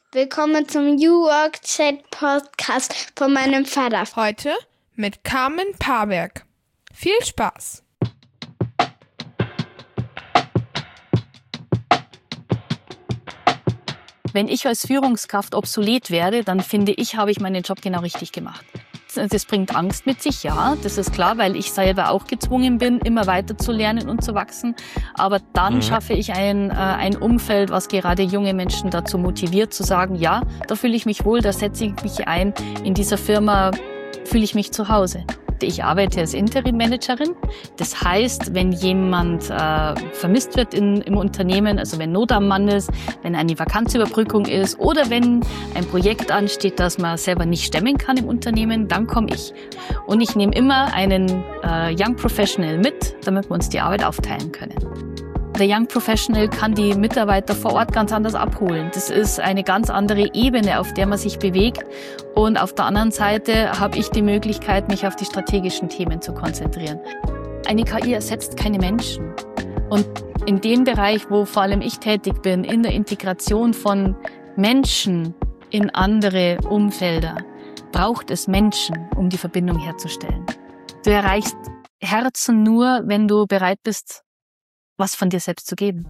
Willkommen zum New Work Chat Podcast von meinem Vater. Heute mit Carmen Paberg. Viel Spaß! Wenn ich als Führungskraft obsolet werde, dann finde ich, habe ich meinen Job genau richtig gemacht. Das bringt Angst mit sich, ja, das ist klar, weil ich selber auch gezwungen bin, immer weiter zu lernen und zu wachsen. Aber dann schaffe ich ein Umfeld, was gerade junge Menschen dazu motiviert, zu sagen, ja, da fühle ich mich wohl, da setze ich mich ein, in dieser Firma fühle ich mich zu Hause. Ich arbeite als Interim-Managerin. Das heißt, wenn jemand vermisst wird im Unternehmen, also wenn Not am Mann ist, wenn eine Vakanzüberbrückung ist oder wenn ein Projekt ansteht, das man selber nicht stemmen kann im Unternehmen, dann komme ich. Und ich nehme immer einen Young Professional mit, damit wir uns die Arbeit aufteilen können. Der Young Professional kann die Mitarbeiter vor Ort ganz anders abholen. Das ist eine ganz andere Ebene, auf der man sich bewegt. Und auf der anderen Seite habe ich die Möglichkeit, mich auf die strategischen Themen zu konzentrieren. Eine KI ersetzt keine Menschen. Und in dem Bereich, wo vor allem ich tätig bin, in der Integration von Menschen in andere Umfelder, braucht es Menschen, um die Verbindung herzustellen. Du erreichst Herzen nur, wenn du bereit bist, was von dir selbst zu geben.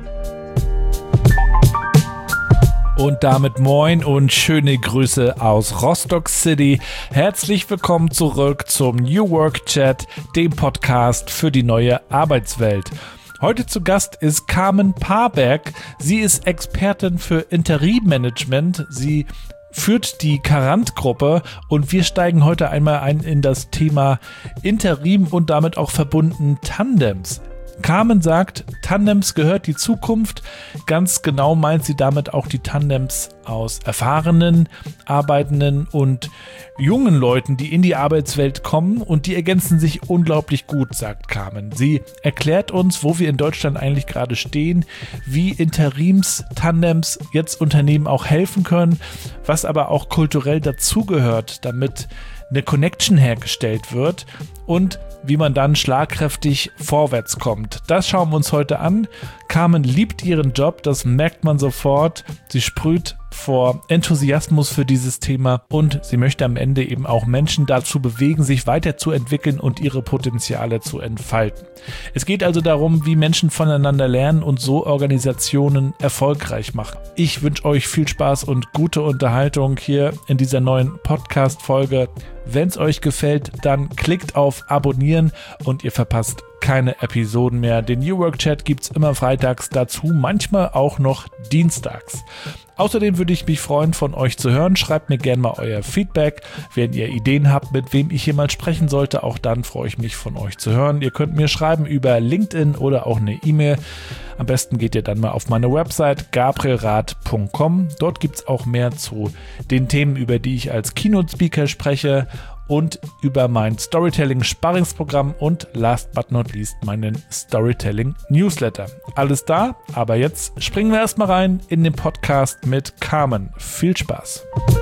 Und damit moin und schöne Grüße aus Rostock City. Herzlich willkommen zurück zum New Work Chat, dem Podcast für die neue Arbeitswelt. Heute zu Gast ist Carmen Paberg. Sie ist Expertin für Interimmanagement. Sie führt die Carant-Gruppe und wir steigen heute einmal ein in das Thema Interim und damit auch verbunden Tandems. Carmen sagt, Tandems gehört die Zukunft. Ganz genau meint sie damit auch die Tandems aus erfahrenen, arbeitenden und jungen Leuten, die in die Arbeitswelt kommen, und die ergänzen sich unglaublich gut, sagt Carmen. Sie erklärt uns, wo wir in Deutschland eigentlich gerade stehen, wie Interims-Tandems jetzt Unternehmen auch helfen können, was aber auch kulturell dazugehört, damit eine Connection hergestellt wird und wie man dann schlagkräftig vorwärts kommt. Das schauen wir uns heute an. Carmen liebt ihren Job, das merkt man sofort. Sie sprüht vor Enthusiasmus für dieses Thema und sie möchte am Ende eben auch Menschen dazu bewegen, sich weiterzuentwickeln und ihre Potenziale zu entfalten. Es geht also darum, wie Menschen voneinander lernen und so Organisationen erfolgreich machen. Ich wünsche euch viel Spaß und gute Unterhaltung hier in dieser neuen Podcast-Folge. Wenn es euch gefällt, dann klickt auf Abonnieren und ihr verpasst keine Episoden mehr. Den New Work Chat gibt's immer freitags dazu, manchmal auch noch dienstags. Außerdem würde ich mich freuen, von euch zu hören. Schreibt mir gerne mal euer Feedback. Wenn ihr Ideen habt, mit wem ich hier mal sprechen sollte, auch dann freue ich mich, von euch zu hören. Ihr könnt mir schreiben über LinkedIn oder auch eine E-Mail. Am besten geht ihr dann mal auf meine Website gabrielrath.com. Dort gibt es auch mehr zu den Themen, über die ich als Keynote-Speaker spreche, und über mein Storytelling-Sparringsprogramm und last but not least meinen Storytelling-Newsletter. Alles da, aber jetzt springen wir erstmal rein in den Podcast mit Carmen. Viel Spaß!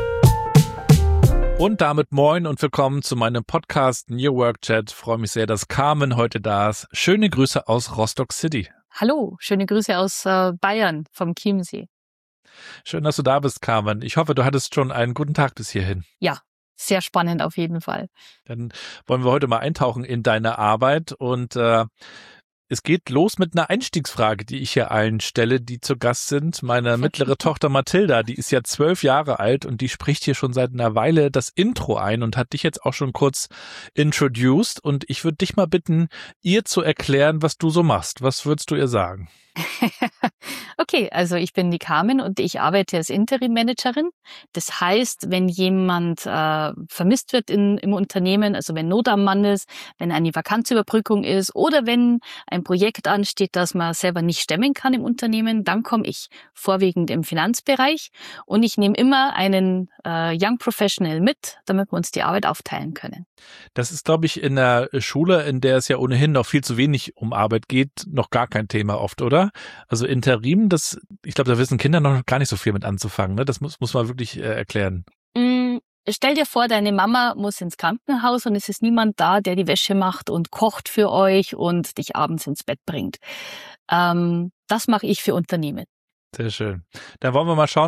Und damit moin und willkommen zu meinem Podcast New Work Chat. Ich freue mich sehr, dass Carmen heute da ist. Schöne Grüße aus Rostock City. Hallo, schöne Grüße aus Bayern vom Chiemsee. Schön, dass du da bist, Carmen. Ich hoffe, du hattest schon einen guten Tag bis hierhin. Ja. Sehr spannend auf jeden Fall. Dann wollen wir heute mal eintauchen in deine Arbeit und es geht los mit einer Einstiegsfrage, die ich hier allen stelle, die zu Gast sind. Meine mittlere Tochter Mathilda, die ist ja 12 Jahre alt und die spricht hier schon seit einer Weile das Intro ein und hat dich jetzt auch schon kurz introduced. Und ich würde dich mal bitten, ihr zu erklären, was du so machst. Was würdest du ihr sagen? Okay, also ich bin die Carmen und ich arbeite als Interim-Managerin. Das heißt, wenn jemand vermisst wird im Unternehmen, also wenn Not am Mann ist, wenn eine Vakanzüberbrückung ist oder wenn ein Projekt ansteht, das man selber nicht stemmen kann im Unternehmen, dann komme ich vorwiegend im Finanzbereich und ich nehme immer einen Young Professional mit, damit wir uns die Arbeit aufteilen können. Das ist, glaube ich, in der Schule, in der es ja ohnehin noch viel zu wenig um Arbeit geht, noch gar kein Thema oft, oder? Also Interim, ich glaube, da wissen Kinder noch gar nicht so viel mit anzufangen, ne? Das muss man wirklich erklären. Stell dir vor, deine Mama muss ins Krankenhaus und es ist niemand da, der die Wäsche macht und kocht für euch und dich abends ins Bett bringt. Das mache ich für Unternehmen. Sehr schön. Dann wollen wir mal schauen,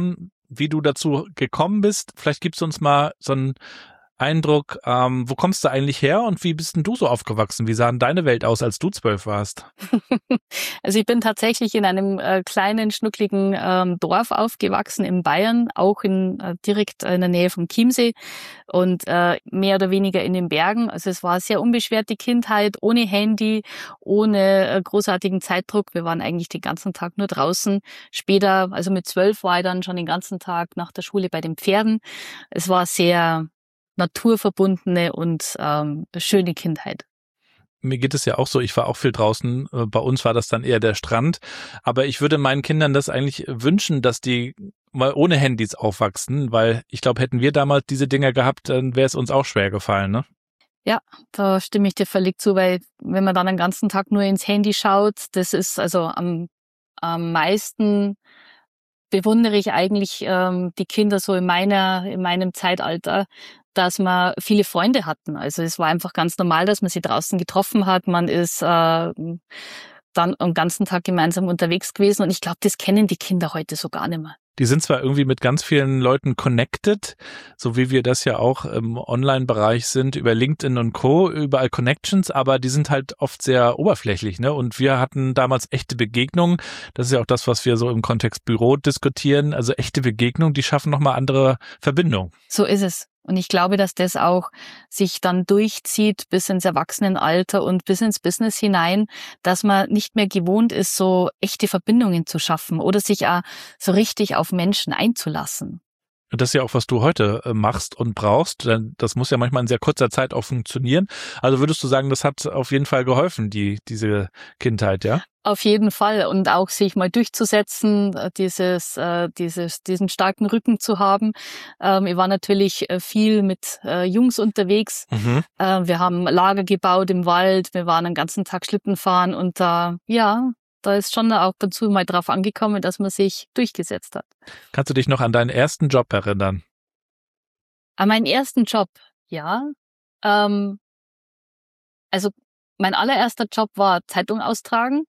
wie du dazu gekommen bist. Vielleicht gibst du uns mal so einen Eindruck, wo kommst du eigentlich her und wie bist denn du so aufgewachsen? Wie sah denn deine Welt aus, als du 12 warst? Also ich bin tatsächlich in einem kleinen, schnuckligen Dorf aufgewachsen in Bayern, auch direkt in der Nähe vom Chiemsee und mehr oder weniger in den Bergen. Also es war eine sehr unbeschwerte Kindheit, ohne Handy, ohne großartigen Zeitdruck. Wir waren eigentlich den ganzen Tag nur draußen. Später, also mit 12 war ich dann schon den ganzen Tag nach der Schule bei den Pferden. Es war sehr naturverbundene und schöne Kindheit. Mir geht es ja auch so, ich war auch viel draußen, bei uns war das dann eher der Strand, aber ich würde meinen Kindern das eigentlich wünschen, dass die mal ohne Handys aufwachsen, weil ich glaube, hätten wir damals diese Dinger gehabt, dann wäre es uns auch schwer gefallen, ne? Ja, da stimme ich dir völlig zu, weil wenn man dann den ganzen Tag nur ins Handy schaut, das ist also am meisten bewundere ich eigentlich die Kinder so in meinem Zeitalter, dass wir viele Freunde hatten. Also es war einfach ganz normal, dass man sie draußen getroffen hat. Man ist dann am ganzen Tag gemeinsam unterwegs gewesen. Und ich glaube, das kennen die Kinder heute so gar nicht mehr. Die sind zwar irgendwie mit ganz vielen Leuten connected, so wie wir das ja auch im Online-Bereich sind, über LinkedIn und Co., überall Connections, aber die sind halt oft sehr oberflächlich, ne? Und wir hatten damals echte Begegnungen. Das ist ja auch das, was wir so im Kontext Büro diskutieren. Also echte Begegnungen, die schaffen nochmal andere Verbindungen. So ist es. Und ich glaube, dass das auch sich dann durchzieht bis ins Erwachsenenalter und bis ins Business hinein, dass man nicht mehr gewohnt ist, so echte Verbindungen zu schaffen oder sich auch so richtig auf Menschen einzulassen. Das ist ja auch, was du heute machst und brauchst, denn das muss ja manchmal in sehr kurzer Zeit auch funktionieren. Also würdest du sagen, das hat auf jeden Fall geholfen, diese Kindheit, ja? Auf jeden Fall. Und auch sich mal durchzusetzen, diesen starken Rücken zu haben. Ich war natürlich viel mit Jungs unterwegs. Mhm. Wir haben Lager gebaut im Wald. Wir waren den ganzen Tag Schlitten fahren und da ist schon auch dazu mal drauf angekommen, dass man sich durchgesetzt hat. Kannst du dich noch an deinen ersten Job erinnern? An meinen ersten Job, ja. Also mein allererster Job war Zeitung austragen.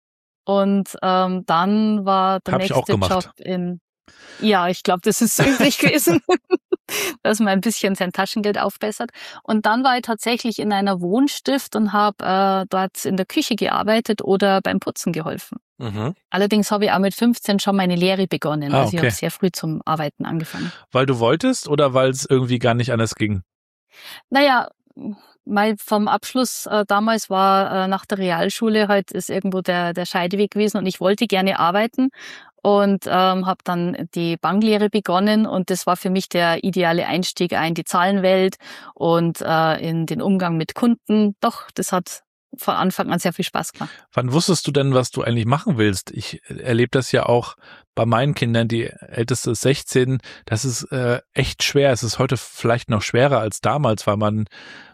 Und dann war der nächste Job ich glaube, das ist üblich gewesen, dass man ein bisschen sein Taschengeld aufbessert. Und dann war ich tatsächlich in einer Wohnstift und habe dort in der Küche gearbeitet oder beim Putzen geholfen. Mhm. Allerdings habe ich auch mit 15 schon meine Lehre begonnen. Ah, also ich okay. habe sehr früh zum Arbeiten angefangen. Weil du wolltest oder weil es irgendwie gar nicht anders ging? Naja, vom Abschluss damals war nach der Realschule halt ist irgendwo der Scheideweg gewesen und ich wollte gerne arbeiten und habe dann die Banklehre begonnen und das war für mich der ideale Einstieg in die Zahlenwelt und in den Umgang mit Kunden. Doch, das hat von Anfang an sehr viel Spaß gemacht. Wann wusstest du denn, was du eigentlich machen willst? Ich erlebe das ja auch bei meinen Kindern, die älteste ist 16, das ist echt schwer. Es ist heute vielleicht noch schwerer als damals, weil man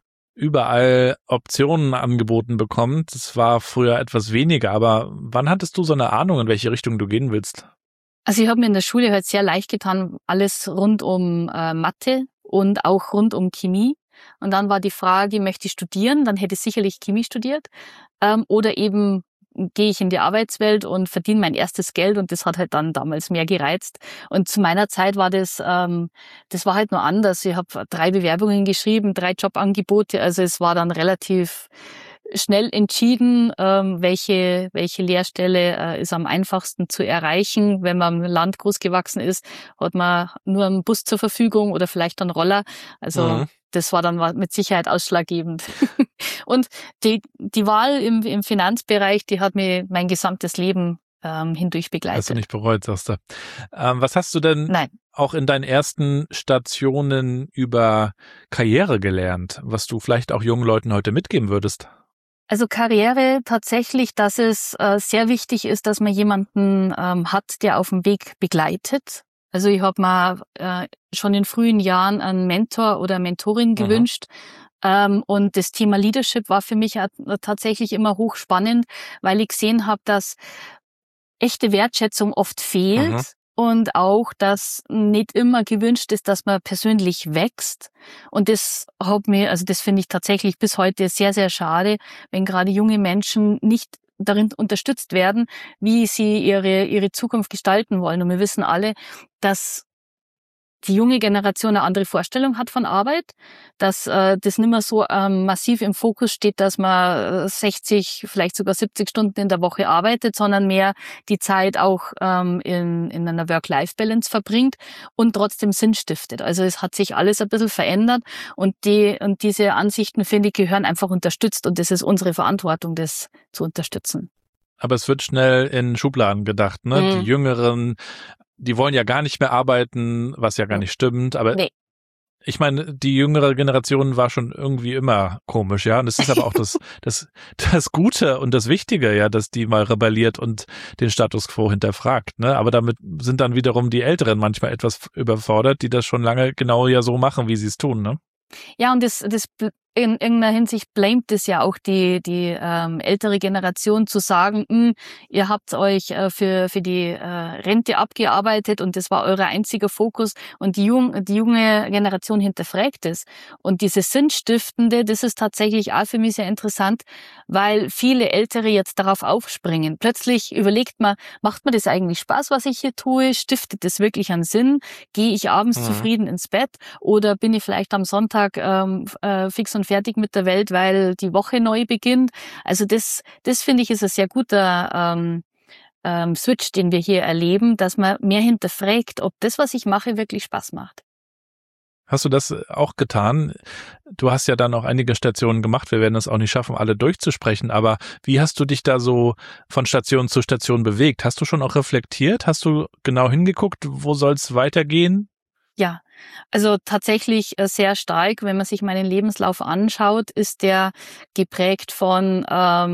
überall Optionen angeboten bekommt. Das war früher etwas weniger, aber wann hattest du so eine Ahnung, in welche Richtung du gehen willst? Also ich habe mir in der Schule halt sehr leicht getan, alles rund um Mathe und auch rund um Chemie. Und dann war die Frage, möchte ich studieren? Dann hätte ich sicherlich Chemie studiert. Oder eben gehe ich in die Arbeitswelt und verdiene mein erstes Geld und das hat halt dann damals mehr gereizt. Und zu meiner Zeit war das war halt nur anders. Ich habe 3 Bewerbungen geschrieben, 3 Jobangebote, also es war dann relativ schnell entschieden, welche Lehrstelle ist am einfachsten zu erreichen. Wenn man im Land groß gewachsen ist, hat man nur einen Bus zur Verfügung oder vielleicht einen Roller. Also das war dann mit Sicherheit ausschlaggebend. Und die Wahl im Finanzbereich, die hat mir mein gesamtes Leben hindurch begleitet. Hast du nicht bereut, sagst du. Was hast du denn auch in deinen ersten Stationen über Karriere gelernt, was du vielleicht auch jungen Leuten heute mitgeben würdest? Also Karriere tatsächlich, dass es sehr wichtig ist, dass man jemanden hat, der auf dem Weg begleitet. Also ich habe mir schon in frühen Jahren einen Mentor oder Mentorin gewünscht. Und das Thema Leadership war für mich tatsächlich immer hochspannend, weil ich gesehen habe, dass echte Wertschätzung oft fehlt. Und auch, dass nicht immer gewünscht ist, dass man persönlich wächst. Und das finde ich tatsächlich bis heute sehr, sehr schade, wenn gerade junge Menschen nicht darin unterstützt werden, wie sie ihre Zukunft gestalten wollen. Und wir wissen alle, dass die junge Generation eine andere Vorstellung hat von Arbeit, dass das nicht mehr so massiv im Fokus steht, dass man 60, vielleicht sogar 70 Stunden in der Woche arbeitet, sondern mehr die Zeit auch in einer Work-Life-Balance verbringt und trotzdem Sinn stiftet. Also es hat sich alles ein bisschen verändert und diese Ansichten, finde ich, gehören einfach unterstützt und es ist unsere Verantwortung, das zu unterstützen. Aber es wird schnell in Schubladen gedacht, ne? Die Jüngeren, die wollen ja gar nicht mehr arbeiten, was ja gar nicht stimmt, aber ich meine, die jüngere Generation war schon irgendwie immer komisch, ja, und es ist aber auch das Gute und das Wichtige, ja, dass die mal rebelliert und den Status quo hinterfragt, ne, aber damit sind dann wiederum die Älteren manchmal etwas überfordert, die das schon lange genau ja so machen, wie sie es tun, ne? Ja, und das in irgendeiner Hinsicht blamet es ja auch die ältere Generation zu sagen, ihr habt euch für die Rente abgearbeitet und das war euer einziger Fokus und die junge Generation hinterfragt es. Und dieses Sinnstiftende, das ist tatsächlich auch für mich sehr interessant, weil viele Ältere jetzt darauf aufspringen. Plötzlich überlegt man, macht mir das eigentlich Spaß, was ich hier tue? Stiftet das wirklich einen Sinn? Gehe ich abends zufrieden ins Bett oder bin ich vielleicht am Sonntag fix und fertig mit der Welt, weil die Woche neu beginnt. Also das finde ich ist ein sehr guter Switch, den wir hier erleben, dass man mehr hinterfragt, ob das, was ich mache, wirklich Spaß macht. Hast du das auch getan? Du hast ja dann auch einige Stationen gemacht. Wir werden es auch nicht schaffen, alle durchzusprechen. Aber wie hast du dich da so von Station zu Station bewegt? Hast du schon auch reflektiert? Hast du genau hingeguckt, wo soll es weitergehen? Ja, also tatsächlich sehr stark, wenn man sich meinen Lebenslauf anschaut, ist der geprägt von,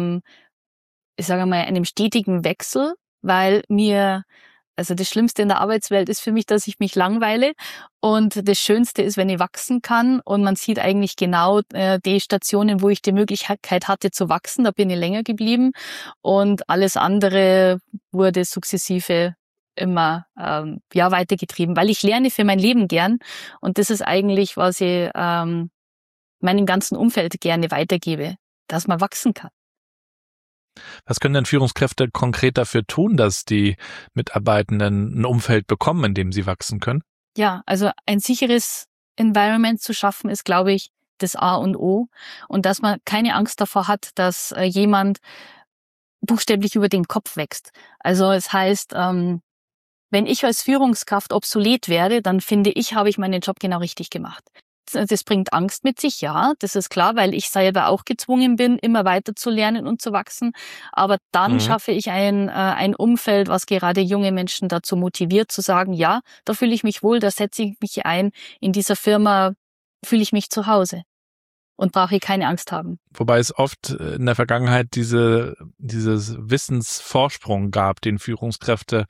ich sage mal, einem stetigen Wechsel, weil also das Schlimmste in der Arbeitswelt ist für mich, dass ich mich langweile und das Schönste ist, wenn ich wachsen kann und man sieht eigentlich genau die Stationen, wo ich die Möglichkeit hatte zu wachsen, da bin ich länger geblieben und alles andere wurde sukzessive immer weitergetrieben, weil ich lerne für mein Leben gern und das ist eigentlich, was ich meinem ganzen Umfeld gerne weitergebe, dass man wachsen kann. Was können denn Führungskräfte konkret dafür tun, dass die Mitarbeitenden ein Umfeld bekommen, in dem sie wachsen können? Ja, also ein sicheres Environment zu schaffen, ist, glaube ich, das A und O und dass man keine Angst davor hat, dass jemand buchstäblich über den Kopf wächst. Also es heißt, wenn ich als Führungskraft obsolet werde, dann finde ich, habe ich meinen Job genau richtig gemacht. Das bringt Angst mit sich, ja, das ist klar, weil ich selber auch gezwungen bin, immer weiter zu lernen und zu wachsen. Aber dann schaffe ich ein Umfeld, was gerade junge Menschen dazu motiviert, zu sagen, ja, da fühle ich mich wohl, da setze ich mich ein, in dieser Firma fühle ich mich zu Hause und brauche keine Angst haben. Wobei es oft in der Vergangenheit dieses Wissensvorsprung gab, den Führungskräfte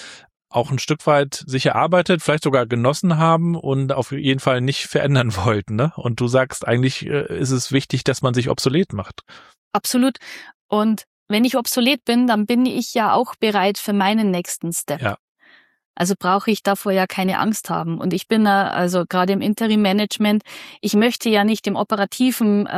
auch ein Stück weit sich erarbeitet, vielleicht sogar genossen haben und auf jeden Fall nicht verändern wollten, ne? Und du sagst, eigentlich ist es wichtig, dass man sich obsolet macht. Absolut. Und wenn ich obsolet bin, dann bin ich ja auch bereit für meinen nächsten Step. Ja. Also brauche ich davor ja keine Angst haben. Und ich bin also gerade im Interim-Management, ich möchte ja nicht im Operativen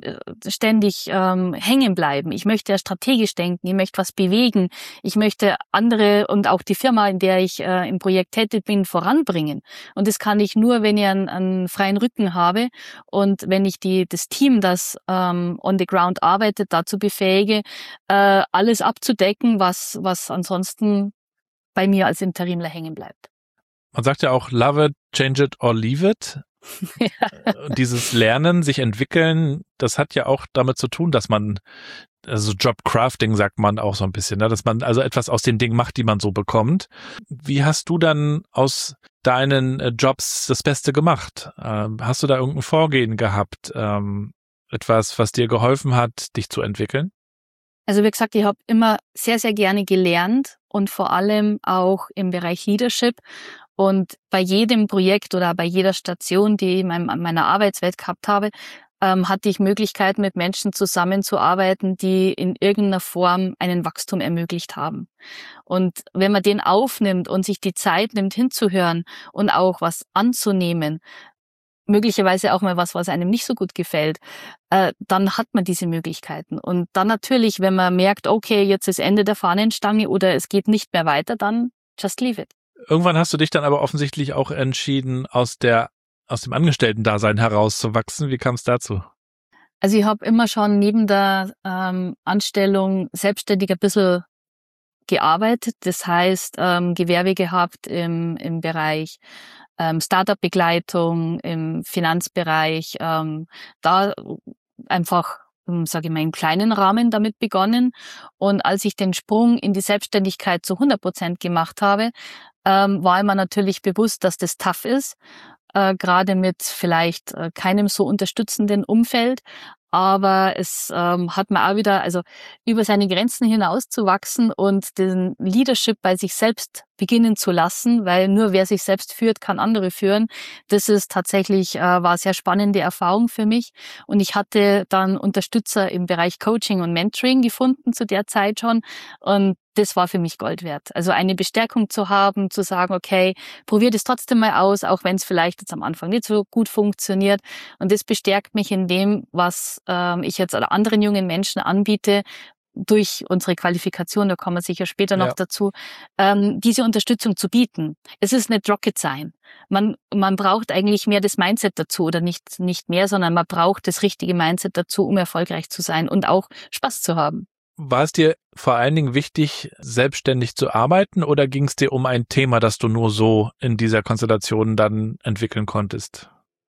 ständig hängen bleiben. Ich möchte ja strategisch denken, ich möchte was bewegen. Ich möchte andere und auch die Firma, in der ich im Projekt tätig bin, voranbringen. Und das kann ich nur, wenn ich einen freien Rücken habe und wenn ich das Team, das on the ground arbeitet, dazu befähige, alles abzudecken, was ansonsten bei mir als Interimler hängen bleibt. Man sagt ja auch, love it, change it or leave it. Ja. Dieses Lernen, sich entwickeln, das hat ja auch damit zu tun, dass man, also Jobcrafting sagt man auch so ein bisschen, ne? Dass man also etwas aus den Dingen macht, die man so bekommt. Wie hast du dann aus deinen Jobs das Beste gemacht? Hast du da irgendein Vorgehen gehabt? Etwas, was dir geholfen hat, dich zu entwickeln? Also wie gesagt, ich habe immer sehr, sehr gerne gelernt und vor allem auch im Bereich Leadership. Und bei jedem Projekt oder bei jeder Station, die ich in meiner Arbeitswelt gehabt habe, hatte ich Möglichkeiten, mit Menschen zusammenzuarbeiten, die in irgendeiner Form einen Wachstum ermöglicht haben. Und wenn man den aufnimmt und sich die Zeit nimmt, hinzuhören und auch was anzunehmen, möglicherweise auch mal was einem nicht so gut gefällt, dann hat man diese Möglichkeiten. Und dann natürlich, wenn man merkt, okay, jetzt ist Ende der Fahnenstange oder es geht nicht mehr weiter, dann just leave it. Irgendwann hast du dich dann aber offensichtlich auch entschieden, aus dem Angestellten-Dasein herauszuwachsen. Wie kam es dazu? Also ich habe immer schon neben der Anstellung selbstständig ein bisschen gearbeitet. Das heißt, Gewerbe gehabt im Bereich Startup-Begleitung, im Finanzbereich, da einfach, sage ich mal, im kleinen Rahmen damit begonnen. Und als ich den Sprung in die Selbstständigkeit zu 100% gemacht habe, war mir natürlich bewusst, dass das tough ist, gerade mit vielleicht keinem so unterstützenden Umfeld. Aber es hat mir auch wieder, also über seine Grenzen hinaus zu wachsen und den Leadership bei sich selbst beginnen zu lassen, weil nur wer sich selbst führt, kann andere führen. Das ist tatsächlich, war eine sehr spannende Erfahrung für mich. Und ich hatte dann Unterstützer im Bereich Coaching und Mentoring gefunden zu der Zeit schon. Und das war für mich Gold wert. Also eine Bestärkung zu haben, zu sagen, okay, probier das trotzdem mal aus, auch wenn es vielleicht jetzt am Anfang nicht so gut funktioniert. Und das bestärkt mich in dem, was ich jetzt anderen jungen Menschen anbiete, durch unsere Qualifikation, da kommen wir sicher später noch dazu, diese Unterstützung zu bieten. Es ist nicht Rocket Science. Man braucht eigentlich mehr das Mindset dazu oder nicht mehr, sondern man braucht das richtige Mindset dazu, um erfolgreich zu sein und auch Spaß zu haben. War es dir vor allen Dingen wichtig, selbstständig zu arbeiten, oder ging es dir um ein Thema, das du nur so in dieser Konstellation dann entwickeln konntest?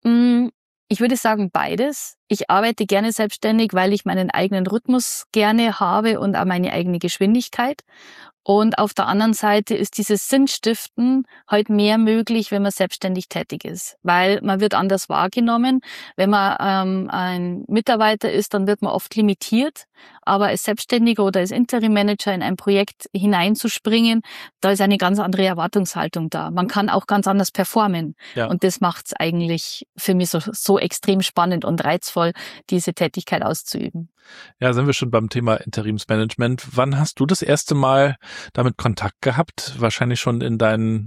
Ich würde sagen beides. Ich arbeite gerne selbstständig, weil ich meinen eigenen Rhythmus gerne habe und auch meine eigene Geschwindigkeit. Und auf der anderen Seite ist dieses Sinnstiften heute mehr möglich, wenn man selbstständig tätig ist, weil man wird anders wahrgenommen. Wenn man ein Mitarbeiter ist, dann wird man oft limitiert, aber als Selbstständiger oder als Interim-Manager in ein Projekt hineinzuspringen, da ist eine ganz andere Erwartungshaltung da. Man kann auch ganz anders performen, und das macht es eigentlich für mich so extrem spannend und reizvoll, diese Tätigkeit auszuüben. Ja, sind wir schon beim Thema Interimsmanagement. Wann hast du das erste Mal damit Kontakt gehabt? Wahrscheinlich schon in deinen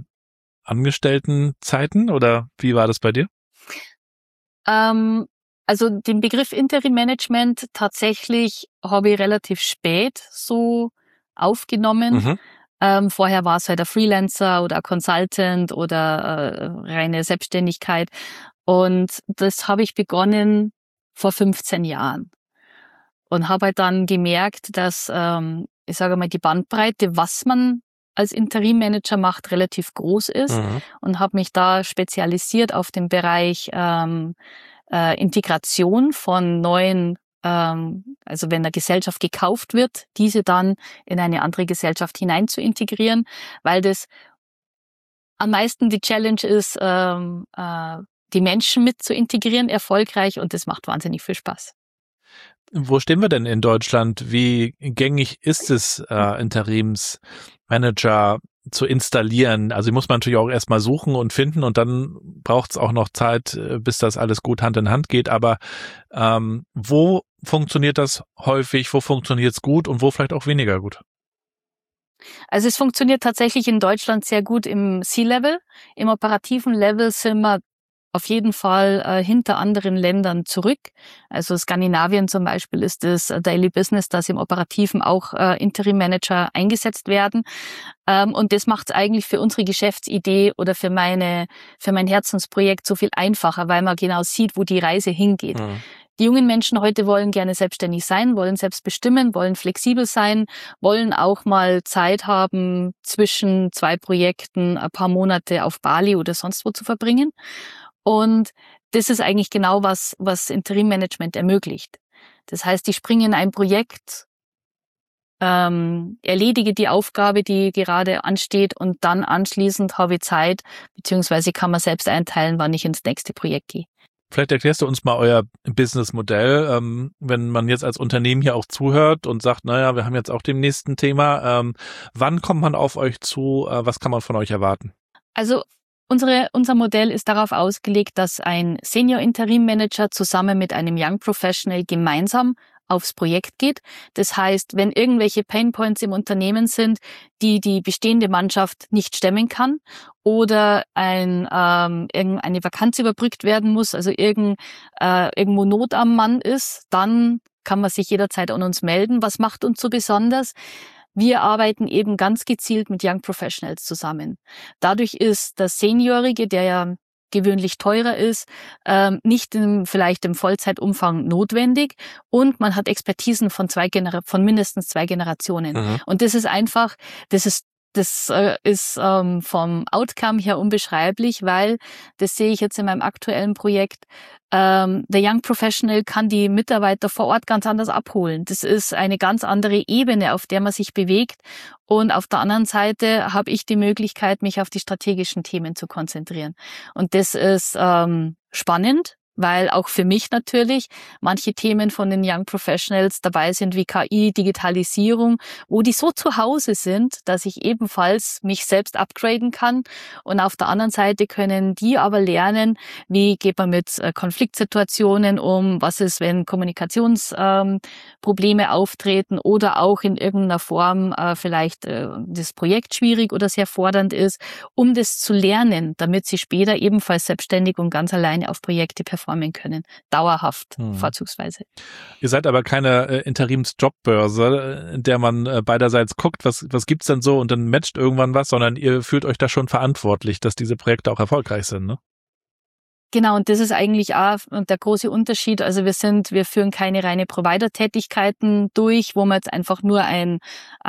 Angestelltenzeiten, oder wie war das bei dir? Also den Begriff Interim-Management tatsächlich habe ich relativ spät so aufgenommen. Vorher war es halt ein Freelancer oder ein Consultant oder reine Selbstständigkeit. Und das habe ich begonnen vor 15 Jahren. Und habe halt dann gemerkt, dass, ich sage mal, die Bandbreite, was man als Interim-Manager macht, relativ groß ist. Und habe mich da spezialisiert auf den Bereich Integration von neuen, also wenn eine Gesellschaft gekauft wird, diese dann in eine andere Gesellschaft hinein zu integrieren, weil das am meisten die Challenge ist, die Menschen mit zu integrieren, erfolgreich, und das macht wahnsinnig viel Spaß. Wo stehen wir denn in Deutschland? Wie gängig ist es, Interimsmanager zu installieren? Also muss man natürlich auch erstmal suchen und finden, und dann braucht es auch noch Zeit, bis das alles gut Hand in Hand geht. Aber wo funktioniert das häufig? Wo funktioniert es gut und wo vielleicht auch weniger gut? Also es funktioniert tatsächlich in Deutschland sehr gut im C-Level. Im operativen Level sind wir auf jeden Fall hinter anderen Ländern zurück. Also Skandinavien zum Beispiel ist das Daily Business, dass im Operativen auch Interim-Manager eingesetzt werden. Und das macht es eigentlich für unsere Geschäftsidee oder für mein Herzensprojekt so viel einfacher, weil man genau sieht, wo die Reise hingeht. Die jungen Menschen heute wollen gerne selbstständig sein, wollen selbst bestimmen, wollen flexibel sein, wollen auch mal Zeit haben, zwischen 2 Projekten ein paar Monate auf Bali oder sonst wo zu verbringen. Und das ist eigentlich genau was Interim-Management ermöglicht. Das heißt, ich springe in ein Projekt, erledige die Aufgabe, die gerade ansteht, und dann anschließend habe ich Zeit, beziehungsweise kann man selbst einteilen, wann ich ins nächste Projekt gehe. Vielleicht erklärst du uns mal euer Businessmodell, wenn man jetzt als Unternehmen hier auch zuhört und sagt, naja, wir haben jetzt auch dem nächsten Thema. Wann kommt man auf euch zu? Was kann man von euch erwarten? Also unser Modell ist darauf ausgelegt, dass ein Senior-Interim-Manager zusammen mit einem Young Professional gemeinsam aufs Projekt geht. Das heißt, wenn irgendwelche Painpoints im Unternehmen sind, die bestehende Mannschaft nicht stemmen kann, oder irgendeine Vakanz überbrückt werden muss, also irgendwo Not am Mann ist, dann kann man sich jederzeit an uns melden. Was macht uns so besonders? wir arbeiten eben ganz gezielt mit Young Professionals zusammen. Dadurch ist der Seniorige, der ja gewöhnlich teurer ist, nicht vielleicht im Vollzeitumfang notwendig, und man hat Expertisen von mindestens 2 Generationen. Mhm. Und das ist einfach, das ist vom Outcome her unbeschreiblich, weil, das sehe ich jetzt in meinem aktuellen Projekt, der Young Professional kann die Mitarbeiter vor Ort ganz anders abholen. Das ist eine ganz andere Ebene, auf der man sich bewegt. Und auf der anderen Seite habe ich die Möglichkeit, mich auf die strategischen Themen zu konzentrieren. Und das ist spannend, weil auch für mich natürlich manche Themen von den Young Professionals dabei sind, wie KI, Digitalisierung, wo die so zu Hause sind, dass ich ebenfalls mich selbst upgraden kann. Und auf der anderen Seite können die aber lernen, wie geht man mit Konfliktsituationen um, was ist, wenn Kommunikationsprobleme auftreten oder auch in irgendeiner Form vielleicht das Projekt schwierig oder sehr fordernd ist, um das zu lernen, damit sie später ebenfalls selbstständig und ganz alleine auf Projekte performen können. Dauerhaft, vorzugsweise. Ihr seid aber keine Interimsjobbörse, in der man beiderseits guckt, was gibt's denn so und dann matcht irgendwann was, sondern ihr fühlt euch da schon verantwortlich, dass diese Projekte auch erfolgreich sind, ne? Genau, und das ist eigentlich auch der große Unterschied. Also wir führen keine reine Provider-Tätigkeiten durch, wo man jetzt einfach nur ein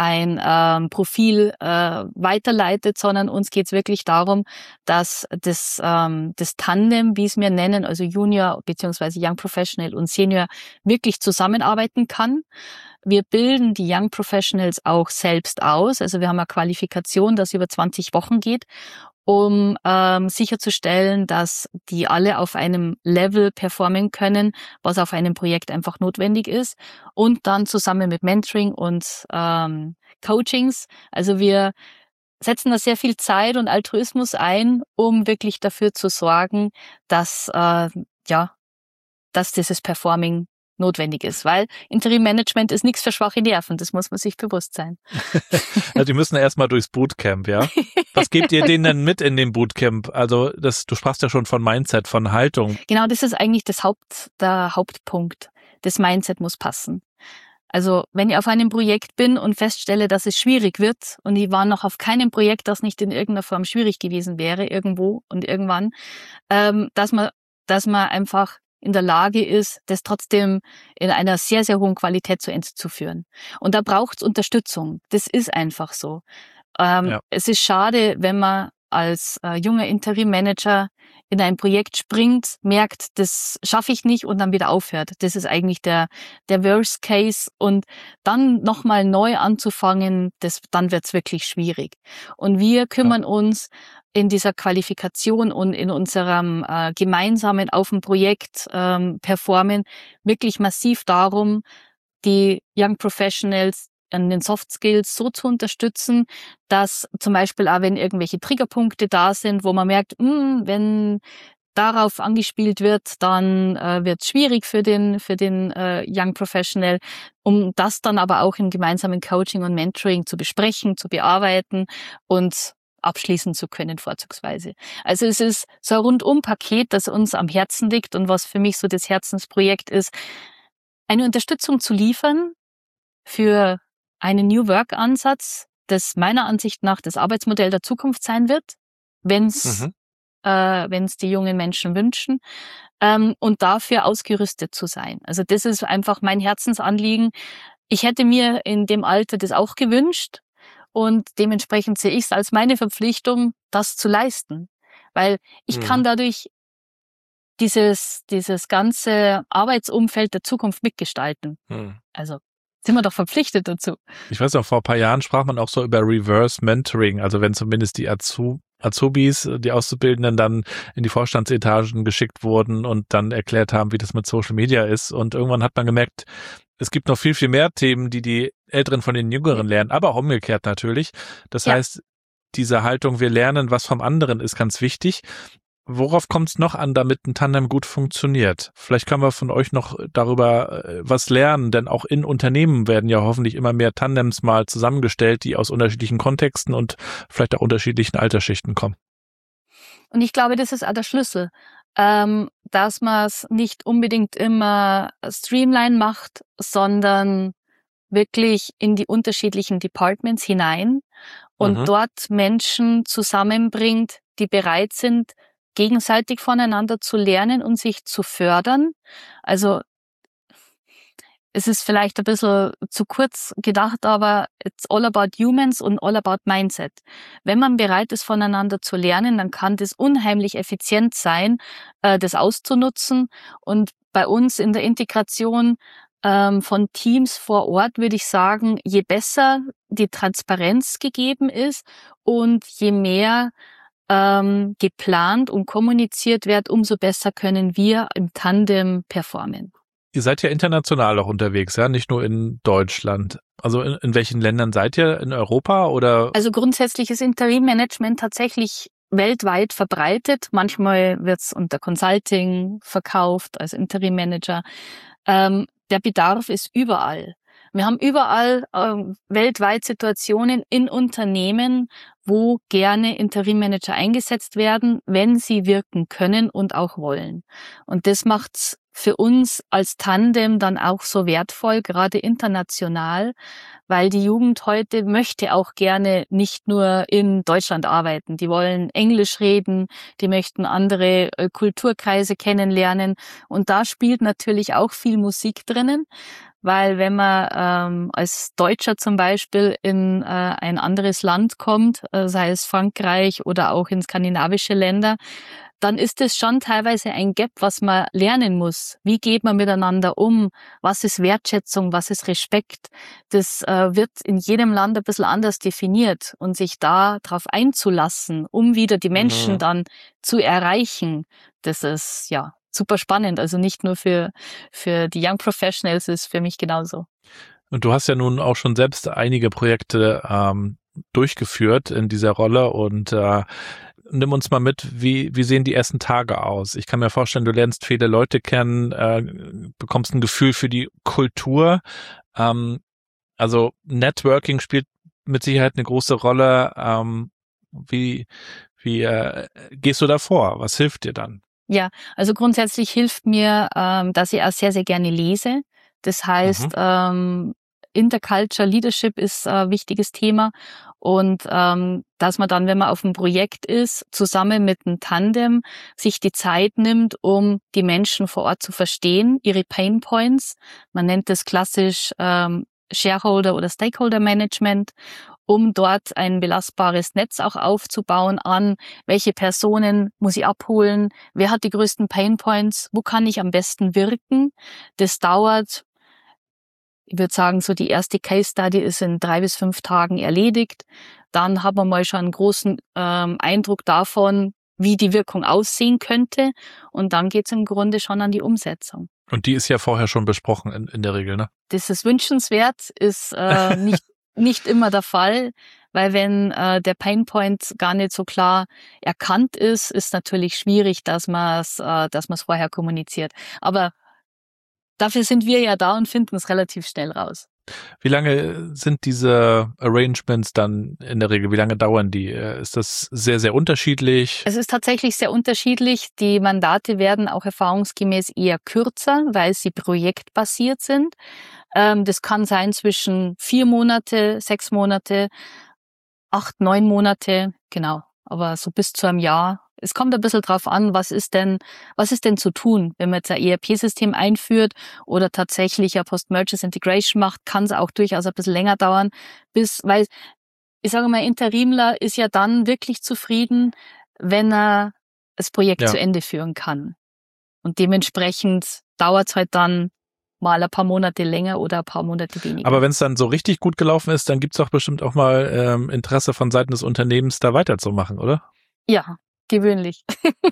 Profil weiterleitet, sondern uns geht's wirklich darum, dass das Tandem, wie es wir nennen, also Junior bzw. Young Professional und Senior, wirklich zusammenarbeiten kann. Wir bilden die Young Professionals auch selbst aus. Also wir haben eine Qualifikation, das über 20 Wochen geht, um sicherzustellen, dass die alle auf einem Level performen können, was auf einem Projekt einfach notwendig ist. Und dann zusammen mit Mentoring und Coachings. Also wir setzen da sehr viel Zeit und Altruismus ein, um wirklich dafür zu sorgen, dass dieses Performing notwendig ist, weil Interim-Management ist nichts für schwache Nerven, das muss man sich bewusst sein. Also die müssen erstmal durchs Bootcamp, ja? Was gebt ihr denen denn mit in dem Bootcamp? Also du sprachst ja schon von Mindset, von Haltung. Genau, das ist eigentlich der Hauptpunkt. Das Mindset muss passen. Also wenn ich auf einem Projekt bin und feststelle, dass es schwierig wird, und ich war noch auf keinem Projekt, das nicht in irgendeiner Form schwierig gewesen wäre, irgendwo und irgendwann, dass man einfach in der Lage ist, das trotzdem in einer sehr, sehr hohen Qualität zu Ende zu führen. Und da braucht's Unterstützung. Das ist einfach so. Es ist schade, wenn man als junger Interim-Manager in ein Projekt springt, merkt, das schaffe ich nicht und dann wieder aufhört. Das ist eigentlich der Worst Case. Und dann nochmal neu anzufangen, dann wird's wirklich schwierig. Und wir kümmern uns in dieser Qualifikation und in unserem gemeinsamen auf dem Projekt performen wirklich massiv darum, die Young Professionals an den Soft Skills so zu unterstützen, dass zum Beispiel auch, wenn irgendwelche Triggerpunkte da sind, wo man merkt, wenn darauf angespielt wird, dann wird es schwierig für den Young Professional, um das dann aber auch im gemeinsamen Coaching und Mentoring zu besprechen, zu bearbeiten und abschließen zu können, vorzugsweise. Also es ist so ein Rundum-Paket, das uns am Herzen liegt und was für mich so das Herzensprojekt ist, eine Unterstützung zu liefern für einen New Work-Ansatz, das meiner Ansicht nach das Arbeitsmodell der Zukunft sein wird, wenn es die jungen Menschen wünschen, und dafür ausgerüstet zu sein. Also das ist einfach mein Herzensanliegen. Ich hätte mir in dem Alter das auch gewünscht und dementsprechend sehe ich es als meine Verpflichtung, das zu leisten. Weil ich kann dadurch dieses ganze Arbeitsumfeld der Zukunft mitgestalten. Also sind wir doch verpflichtet dazu. Ich weiß noch, vor ein paar Jahren sprach man auch so über Reverse Mentoring, also wenn zumindest die Azubis, die Auszubildenden dann in die Vorstandsetagen geschickt wurden und dann erklärt haben, wie das mit Social Media ist. Und irgendwann hat man gemerkt, es gibt noch viel, viel mehr Themen, die Älteren von den Jüngeren lernen, aber auch umgekehrt natürlich. Das heißt, diese Haltung, wir lernen, was vom anderen, ist ganz wichtig. Worauf kommt es noch an, damit ein Tandem gut funktioniert? Vielleicht können wir von euch noch darüber was lernen, denn auch in Unternehmen werden ja hoffentlich immer mehr Tandems mal zusammengestellt, die aus unterschiedlichen Kontexten und vielleicht auch unterschiedlichen Altersschichten kommen. Und ich glaube, das ist auch der Schlüssel, dass man es nicht unbedingt immer streamline macht, sondern wirklich in die unterschiedlichen Departments hinein und dort Menschen zusammenbringt, die bereit sind, gegenseitig voneinander zu lernen und sich zu fördern. Also es ist vielleicht ein bisschen zu kurz gedacht, aber it's all about humans und all about mindset. Wenn man bereit ist, voneinander zu lernen, dann kann das unheimlich effizient sein, das auszunutzen. Und bei uns in der Integration von Teams vor Ort würde ich sagen, je besser die Transparenz gegeben ist und je mehr geplant und kommuniziert wird, umso besser können wir im Tandem performen. Ihr seid ja international auch unterwegs, ja, nicht nur in Deutschland. Also in welchen Ländern seid ihr? In Europa oder? Also grundsätzlich ist Interimmanagement tatsächlich weltweit verbreitet. Manchmal wird es unter Consulting verkauft, als Interimmanager. Der Bedarf ist überall. Wir haben überall weltweit Situationen in Unternehmen, wo gerne Interimmanager eingesetzt werden, wenn sie wirken können und auch wollen. Und das macht's für uns als Tandem dann auch so wertvoll, gerade international, weil die Jugend heute möchte auch gerne nicht nur in Deutschland arbeiten. Die wollen Englisch reden, die möchten andere Kulturkreise kennenlernen. Und da spielt natürlich auch viel Musik drinnen, weil wenn man als Deutscher zum Beispiel in ein anderes Land kommt, sei es Frankreich oder auch in skandinavische Länder, dann ist es schon teilweise ein Gap, was man lernen muss. Wie geht man miteinander um? Was ist Wertschätzung? Was ist Respekt? Das wird in jedem Land ein bisschen anders definiert. Und sich da drauf einzulassen, um wieder die Menschen dann zu erreichen, das ist ja super spannend. Also nicht nur für die Young Professionals, ist für mich genauso. Und du hast ja nun auch schon selbst einige Projekte durchgeführt in dieser Rolle und nimm uns mal mit, wie sehen die ersten Tage aus? Ich kann mir vorstellen, du lernst viele Leute kennen, bekommst ein Gefühl für die Kultur. Also Networking spielt mit Sicherheit eine große Rolle. Wie gehst du da vor? Was hilft dir dann? Ja, also grundsätzlich hilft mir, dass ich auch sehr, sehr gerne lese. Das heißt, Interculture Leadership ist ein wichtiges Thema und dass man dann, wenn man auf einem Projekt ist, zusammen mit einem Tandem sich die Zeit nimmt, um die Menschen vor Ort zu verstehen, ihre Pain Points. Man nennt das klassisch Shareholder- oder Stakeholder-Management, um dort ein belastbares Netz auch aufzubauen an, welche Personen muss ich abholen, wer hat die größten Pain Points, wo kann ich am besten wirken. Das dauert, ich würde sagen, so die erste Case Study ist in 3 bis 5 Tagen erledigt. Dann haben wir mal schon einen großen Eindruck davon, wie die Wirkung aussehen könnte. Und dann geht's im Grunde schon an die Umsetzung. Und die ist ja vorher schon besprochen in der Regel, ne? Das ist wünschenswert, ist nicht immer der Fall, weil wenn der Painpoint gar nicht so klar erkannt ist natürlich schwierig, dass man es vorher kommuniziert. Aber dafür sind wir ja da und finden es relativ schnell raus. Wie lange sind diese Arrangements dann in der Regel? Wie lange dauern die? Ist das sehr, sehr unterschiedlich? Es ist tatsächlich sehr unterschiedlich. Die Mandate werden auch erfahrungsgemäß eher kürzer, weil sie projektbasiert sind. Das kann sein zwischen 4 Monate, 6 Monate, 8, 9 Monate, genau. Aber so bis zu einem Jahr. Es kommt ein bisschen drauf an, was ist denn zu tun? Wenn man jetzt ein ERP-System einführt oder tatsächlich eine Post-Merges Integration macht, kann es auch durchaus ein bisschen länger dauern, weil ich sage mal, Interimler ist ja dann wirklich zufrieden, wenn er das Projekt zu Ende führen kann. Und dementsprechend dauert es halt dann mal ein paar Monate länger oder ein paar Monate weniger. Aber wenn es dann so richtig gut gelaufen ist, dann gibt es doch bestimmt auch mal Interesse von Seiten des Unternehmens, da weiterzumachen, oder? Ja, gewöhnlich.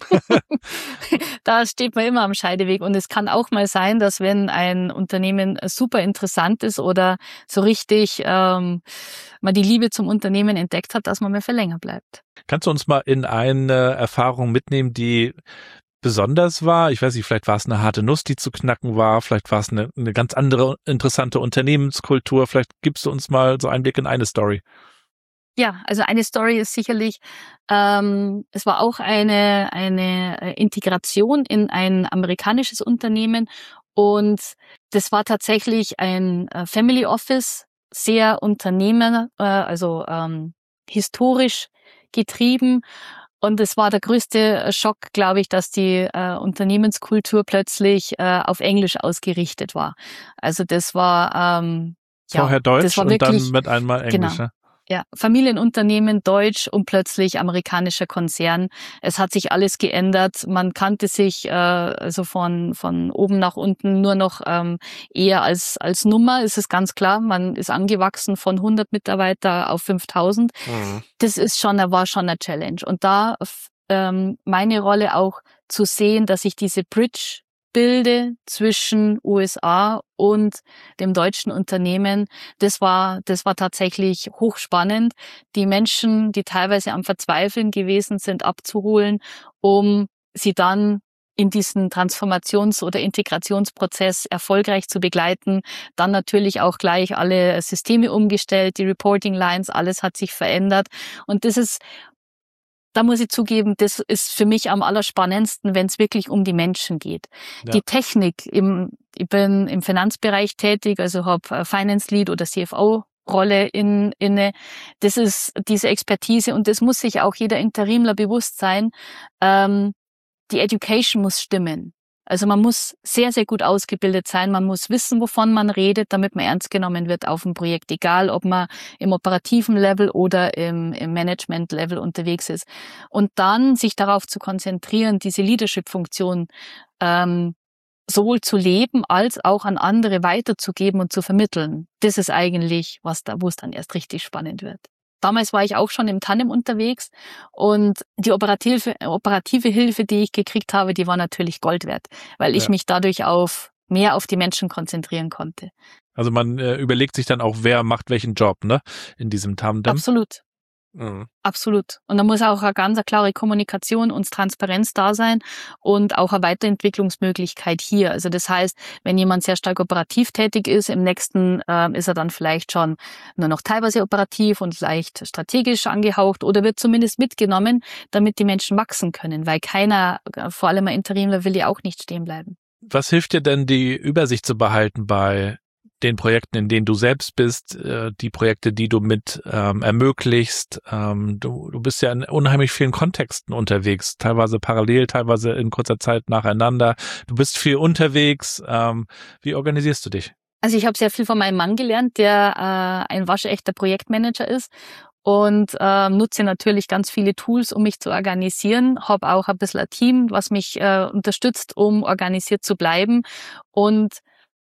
Da steht man immer am Scheideweg. Und es kann auch mal sein, dass wenn ein Unternehmen super interessant ist oder so richtig man die Liebe zum Unternehmen entdeckt hat, dass man mehr für länger bleibt. Kannst du uns mal in eine Erfahrung mitnehmen, die besonders war? Ich weiß nicht, vielleicht war es eine harte Nuss, die zu knacken war, vielleicht war es eine ganz andere interessante Unternehmenskultur, vielleicht gibst du uns mal so einen Blick in eine Story. Ja, also eine Story ist sicherlich, es war auch eine Integration in ein amerikanisches Unternehmen Und das war tatsächlich ein Family Office, sehr historisch getrieben. Und es war der größte Schock, glaube ich, dass die Unternehmenskultur plötzlich auf Englisch ausgerichtet war. Also das war vorher Deutsch das war und wirklich, dann mit einmal Englisch. Genau. Ja, Familienunternehmen, Deutsch und plötzlich amerikanischer Konzern. Es hat sich alles geändert. Man kannte sich also von oben nach unten nur noch eher als Nummer. Es ist ganz klar, man ist angewachsen von 100 Mitarbeiter auf 5000. Mhm. War schon eine Challenge. Und da meine Rolle auch zu sehen, dass ich diese Bridge bilde zwischen USA und dem deutschen Unternehmen, das war tatsächlich hochspannend, die Menschen, die teilweise am Verzweifeln gewesen sind, abzuholen, um sie dann in diesen Transformations- oder Integrationsprozess erfolgreich zu begleiten. Dann natürlich auch gleich alle Systeme umgestellt, die Reporting Lines, alles hat sich verändert. Und da muss ich zugeben, das ist für mich am allerspannendsten, wenn es wirklich um die Menschen geht. Ja. Die Technik, ich bin im Finanzbereich tätig, also habe Finance Lead oder CFO-Rolle inne. Das ist diese Expertise und das muss sich auch jeder Interimler bewusst sein. Die Education muss stimmen. Also man muss sehr, sehr gut ausgebildet sein. Man muss wissen, wovon man redet, damit man ernst genommen wird auf dem Projekt. Egal, ob man im operativen Level oder im Management-Level unterwegs ist. Und dann sich darauf zu konzentrieren, diese Leadership-Funktion sowohl zu leben als auch an andere weiterzugeben und zu vermitteln. Das ist eigentlich, wo es dann erst richtig spannend wird. Damals war ich auch schon im Tandem unterwegs und die operative Hilfe, die ich gekriegt habe, die war natürlich Gold wert, weil ich mich dadurch mehr auf die Menschen konzentrieren konnte. Also man überlegt sich dann auch, wer macht welchen Job, ne, in diesem Tandem. Absolut. Mhm. Absolut. Und da muss auch eine ganz klare Kommunikation und Transparenz da sein und auch eine Weiterentwicklungsmöglichkeit hier. Also das heißt, wenn jemand sehr stark operativ tätig ist, im nächsten ist er dann vielleicht schon nur noch teilweise operativ und leicht strategisch angehaucht oder wird zumindest mitgenommen, damit die Menschen wachsen können, weil keiner, vor allem ein Interimler, will ja auch nicht stehen bleiben. Was hilft dir denn, die Übersicht zu behalten bei den Projekten, in denen du selbst bist, die Projekte, die du mit ermöglichst? Du bist ja in unheimlich vielen Kontexten unterwegs, teilweise parallel, teilweise in kurzer Zeit nacheinander. Du bist viel unterwegs. Wie organisierst du dich? Also ich habe sehr viel von meinem Mann gelernt, der ein waschechter Projektmanager ist. Und nutze natürlich ganz viele Tools, um mich zu organisieren. Habe auch ein bisschen ein Team, was mich unterstützt, um organisiert zu bleiben. Und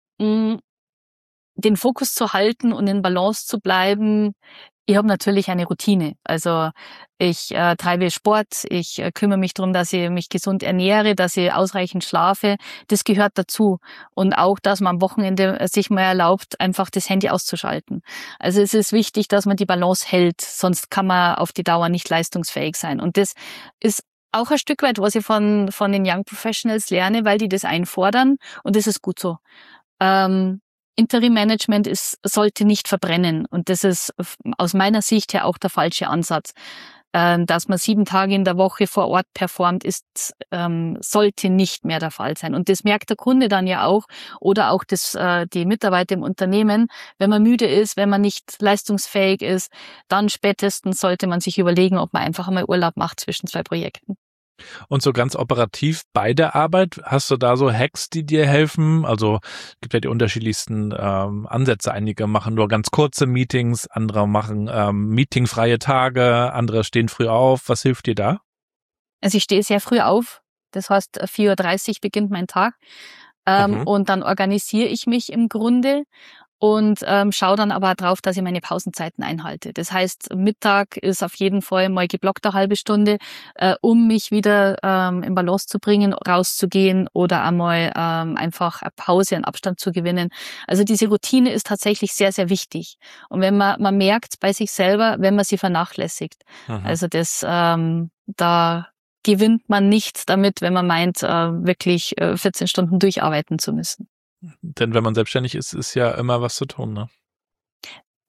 den Fokus zu halten und in Balance zu bleiben. Ich habe natürlich eine Routine. Also ich treibe Sport, ich kümmere mich darum, dass ich mich gesund ernähre, dass ich ausreichend schlafe. Das gehört dazu. Und auch, dass man am Wochenende sich mal erlaubt, einfach das Handy auszuschalten. Also es ist wichtig, dass man die Balance hält, sonst kann man auf die Dauer nicht leistungsfähig sein. Und das ist auch ein Stück weit, was ich von den Young Professionals lerne, weil die das einfordern. Und das ist gut so. Interim-Management sollte nicht verbrennen. Und das ist aus meiner Sicht her auch der falsche Ansatz. Dass man 7 Tage in der Woche vor Ort performt, sollte nicht mehr der Fall sein. Und das merkt der Kunde dann ja auch oder auch die Mitarbeiter im Unternehmen. Wenn man müde ist, wenn man nicht leistungsfähig ist, dann spätestens sollte man sich überlegen, ob man einfach einmal Urlaub macht zwischen 2 Projekten. Und so ganz operativ bei der Arbeit, hast du da so Hacks, die dir helfen? Also es gibt ja die unterschiedlichsten Ansätze. Einige machen nur ganz kurze Meetings, andere machen meetingfreie Tage, andere stehen früh auf. Was hilft dir da? Also ich stehe sehr früh auf. Das heißt, 4:30 Uhr beginnt mein Tag. Und dann organisiere ich mich im Grunde und schaue dann aber drauf, dass ich meine Pausenzeiten einhalte. Das heißt, Mittag ist auf jeden Fall mal geblockt eine halbe Stunde, um mich wieder in Balance zu bringen, rauszugehen oder einmal einfach eine Pause, einen Abstand zu gewinnen. Also diese Routine ist tatsächlich sehr, sehr wichtig. Und wenn man merkt bei sich selber, wenn man sie vernachlässigt. Also da gewinnt man nichts damit, wenn man meint, wirklich 14 Stunden durcharbeiten zu müssen. Denn wenn man selbstständig ist, ist ja immer was zu tun, ne?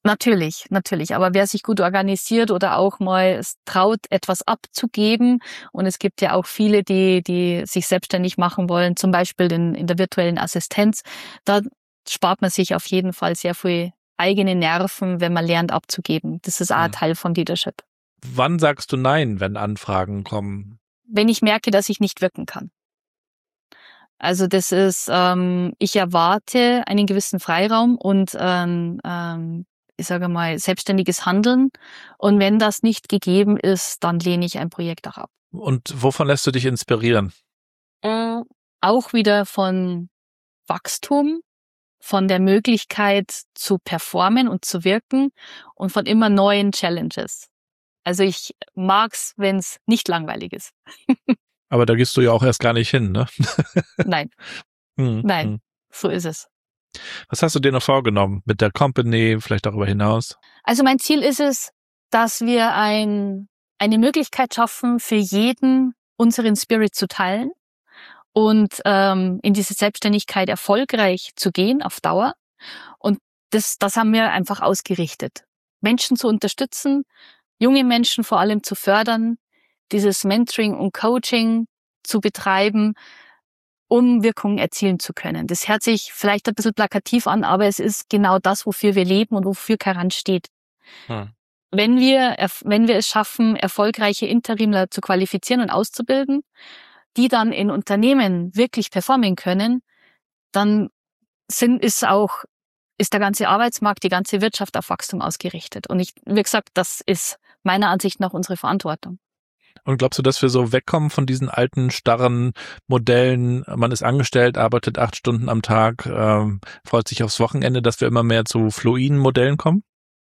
Natürlich. Aber wer sich gut organisiert oder auch mal es traut, etwas abzugeben, und es gibt ja auch viele, die sich selbstständig machen wollen, zum Beispiel in der virtuellen Assistenz, da spart man sich auf jeden Fall sehr viel eigene Nerven, wenn man lernt abzugeben. Das ist auch ein Teil von Leadership. Wann sagst du Nein, wenn Anfragen kommen? Wenn ich merke, dass ich nicht wirken kann. Also das ist, ich erwarte einen gewissen Freiraum und ich sage mal, selbstständiges Handeln. Und wenn das nicht gegeben ist, dann lehne ich ein Projekt auch ab. Und wovon lässt du dich inspirieren? Auch wieder von Wachstum, von der Möglichkeit zu performen und zu wirken und von immer neuen Challenges. Also ich mag's, wenn es nicht langweilig ist. Aber da gehst du ja auch erst gar nicht hin, ne? Nein. Nein, so ist es. Was hast du dir noch vorgenommen mit der Company, vielleicht darüber hinaus? Also mein Ziel ist es, dass wir eine Möglichkeit schaffen, für jeden unseren Spirit zu teilen und in diese Selbstständigkeit erfolgreich zu gehen auf Dauer. Und das haben wir einfach ausgerichtet. Menschen zu unterstützen, junge Menschen vor allem zu fördern, dieses Mentoring und Coaching zu betreiben, um Wirkung erzielen zu können. Das hört sich vielleicht ein bisschen plakativ an, aber es ist genau das, wofür wir leben und wofür Karan steht. Wenn wir es schaffen, erfolgreiche Interimler zu qualifizieren und auszubilden, die dann in Unternehmen wirklich performen können, dann ist der ganze Arbeitsmarkt, die ganze Wirtschaft auf Wachstum ausgerichtet. Und wie gesagt, das ist meiner Ansicht nach unsere Verantwortung. Und glaubst du, dass wir so wegkommen von diesen alten, starren Modellen, man ist angestellt, arbeitet 8 Stunden am Tag, freut sich aufs Wochenende, dass wir immer mehr zu fluiden Modellen kommen?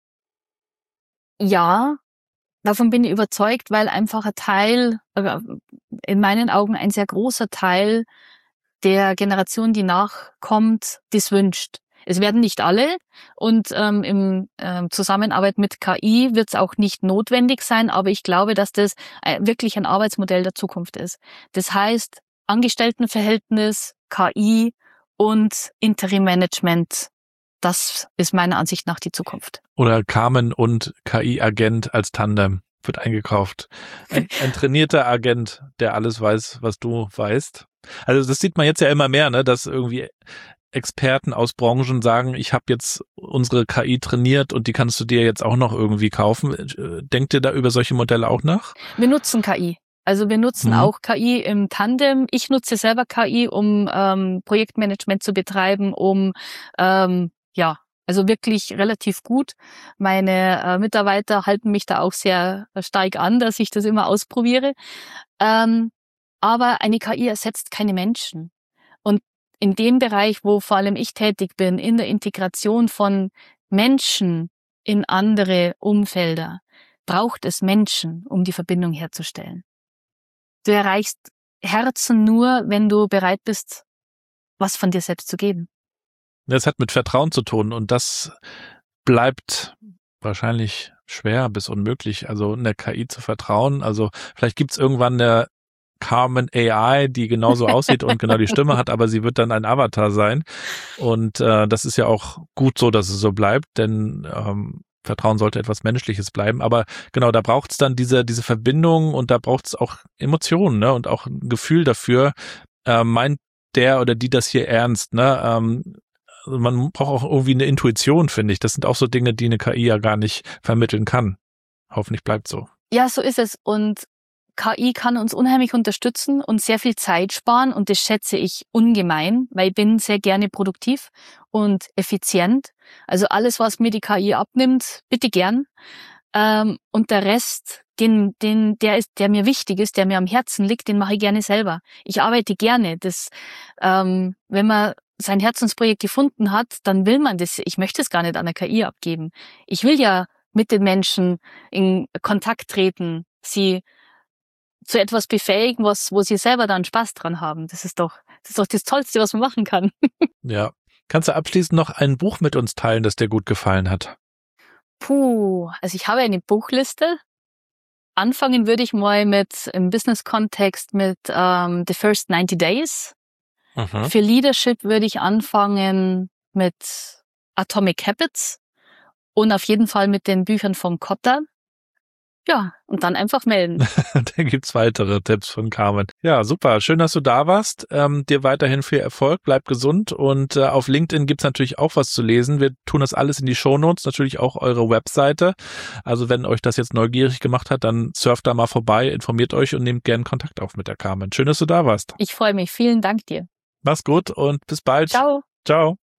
Ja, davon bin ich überzeugt, weil einfach ein Teil, in meinen Augen ein sehr großer Teil der Generation, die nachkommt, das wünscht. Es werden nicht alle und im Zusammenarbeit mit KI wird es auch nicht notwendig sein, aber ich glaube, dass das wirklich ein Arbeitsmodell der Zukunft ist. Das heißt, Angestelltenverhältnis, KI und Interim-Management, das ist meiner Ansicht nach die Zukunft. Oder Carmen und KI-Agent als Tandem wird eingekauft. Ein trainierter Agent, der alles weiß, was du weißt. Also das sieht man jetzt ja immer mehr, ne, dass irgendwie Experten aus Branchen sagen, ich habe jetzt unsere KI trainiert und die kannst du dir jetzt auch noch irgendwie kaufen. Denkt ihr da über solche Modelle auch nach? Wir nutzen KI. Also wir nutzen auch KI im Tandem. Ich nutze selber KI, um Projektmanagement zu betreiben, also wirklich relativ gut. Meine Mitarbeiter halten mich da auch sehr stark an, dass ich das immer ausprobiere. Aber eine KI ersetzt keine Menschen. Und in dem Bereich, wo vor allem ich tätig bin, in der Integration von Menschen in andere Umfelder, braucht es Menschen, um die Verbindung herzustellen. Du erreichst Herzen nur, wenn du bereit bist, was von dir selbst zu geben. Das hat mit Vertrauen zu tun und das bleibt wahrscheinlich schwer bis unmöglich, also in der KI zu vertrauen. Also vielleicht gibt's irgendwann eine Carmen AI, die genauso aussieht und genau die Stimme hat, aber sie wird dann ein Avatar sein. Und das ist ja auch gut so, dass es so bleibt, denn Vertrauen sollte etwas Menschliches bleiben. Aber genau, da braucht's dann diese Verbindung und da braucht's auch Emotionen, ne? Und auch ein Gefühl dafür, meint der oder die das hier ernst, ne? Also man braucht auch irgendwie eine Intuition, finde ich. Das sind auch so Dinge, die eine KI ja gar nicht vermitteln kann. Hoffentlich bleibt so. Ja, so ist es. Und KI kann uns unheimlich unterstützen und sehr viel Zeit sparen und das schätze ich ungemein, weil ich bin sehr gerne produktiv und effizient. Also alles, was mir die KI abnimmt, bitte gern. Und der Rest, der mir wichtig ist, der mir am Herzen liegt, den mache ich gerne selber. Ich arbeite gerne. Wenn man sein Herzensprojekt gefunden hat, dann will man das. Ich möchte es gar nicht an der KI abgeben. Ich will ja mit den Menschen in Kontakt treten, sie zu etwas befähigen, wo sie selber dann Spaß dran haben. Das ist doch das Tollste, was man machen kann. Ja. Kannst du abschließend noch ein Buch mit uns teilen, das dir gut gefallen hat? Also ich habe eine Buchliste. Anfangen würde ich mal im Business-Kontext mit The First 90 Days. Für Leadership würde ich anfangen mit Atomic Habits Und auf jeden Fall mit den Büchern vom Kotter. Ja, und dann einfach melden. Da gibt's weitere Tipps von Carmen. Ja, super. Schön, dass du da warst. Dir weiterhin viel Erfolg. Bleib gesund. Und auf LinkedIn gibt's natürlich auch was zu lesen. Wir tun das alles in die Shownotes, natürlich auch eure Webseite. Also wenn euch das jetzt neugierig gemacht hat, dann surft da mal vorbei, informiert euch und nehmt gerne Kontakt auf mit der Carmen. Schön, dass du da warst. Ich freue mich. Vielen Dank dir. Mach's gut und bis bald. Ciao. Ciao.